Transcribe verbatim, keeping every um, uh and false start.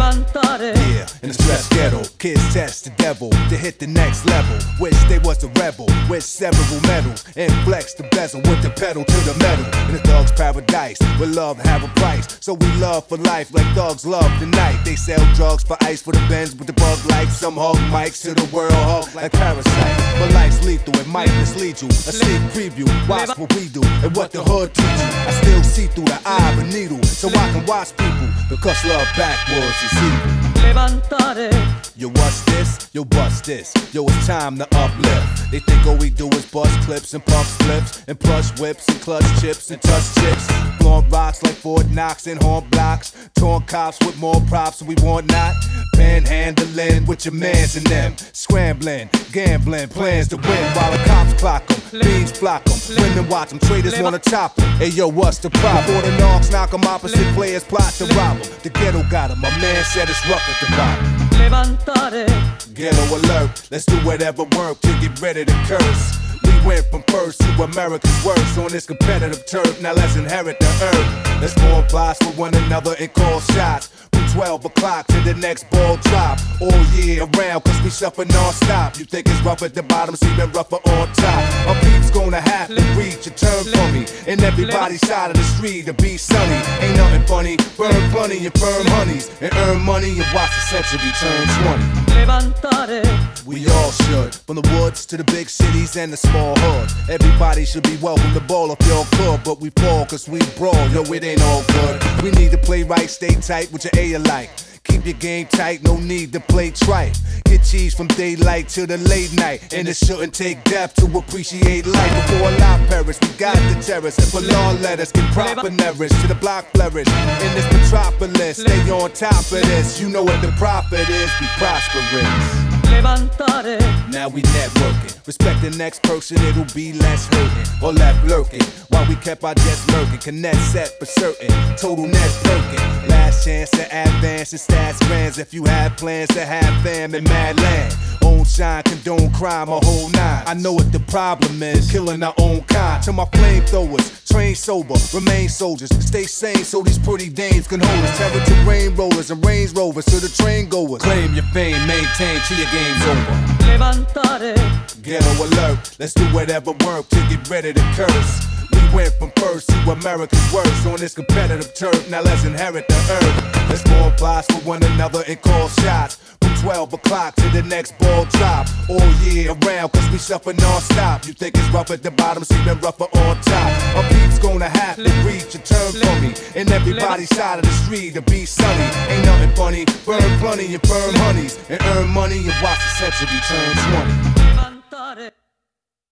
levantare. Yeah, in the stress ghetto, kids test the devil to hit the next level. Wish they was a rebel with several medals and flex the bezel with the pedal to the metal. In the thug's paradise, where love have a price. So we love for life like thugs love the night. They sell drugs for ice for the Benz with the bug life. Some hug mics to the world hug like parasites. But life's lethal, it might mislead you. A sneak preview, watch what we do and what the hood teach you. I still see through the eye of a needle, so I can watch people, because love backwards is evil. Levantare. Yo, what's this? Yo, bust this. Yo, it's time to uplift. They think all we do is bust clips and pump slips and plush whips and clutch chips and touch chips. Blowing rocks like Fort Knox and horn blocks. Torn cops with more props than we want not. Panhandling with your mans and them. Scrambling, gambling, plans to win while the cops clock them. Beans flock them, women watch them, traders wanna chop them. Hey yo, what's the problem? Before the knocks knock them, opposite players plot to rob them. The ghetto got them, my man said it's rough at the bottom. Levantare. Ghetto alert, let's do whatever work to get rid of the curse. We went from first to America's worst on this competitive turf, now let's inherit the earth. Let's form plots with one another and call shots. From twelve o'clock to the next ball drop. All year around, cause we suffer non-stop. You think it's rough at the bottom, it's even rougher on top. A peep's gonna have to reach a turn for me. And everybody's side of the street to be sunny. Ain't nothing funny, burn plenty and firm honeys. And earn money and watch the century turn twenty. Levantare. We all should, from the woods to the big cities and the small hoods. Everybody should be welcome to ball if y'all could, but we fall cause we brawl, yo, it ain't all good. We need to play right, stay tight with your A alike. Keep your game tight, no need to play trite. Get cheese from daylight till the late night. And it shouldn't take death to appreciate life. Before a lot perish, we got the terrorists. And for law letters, get proper nourish to the block flourish. In this metropolis, stay on top of this. You know what the profit is, be prosperous. Levantare. Now we networking. Respect the next person, it'll be less hurting or left lurking. While we kept our jets lurking, connect set for certain. Total net perking. Last chance to advance and stats grands. If you have plans to have fam in mad land. Own shine, condone crime, a whole nine. I know what the problem is, killing our own kind. To my flamethrowers, train sober, remain soldiers. Stay sane so these pretty dames can hold us. Terror terrain rollers and Range Rovers to the train goers. Claim your fame, maintain till your game's over. Levantare. Ghetto alert, let's do whatever work to get rid of the curse. We went from first to America's worst on this competitive turf, now let's inherit the earth. Let's form plots with one another and call shots. From twelve o'clock to the next ball drop. All year around cause we suffer non-stop. You think it's rough at the bottom, it's even rougher on top. A peep's gonna have to reach a turn for me. And everybody's side of the street to be sunny. Ain't nothing funny, burn plenty and firm honeys. And earn money and watch the century turn twenty.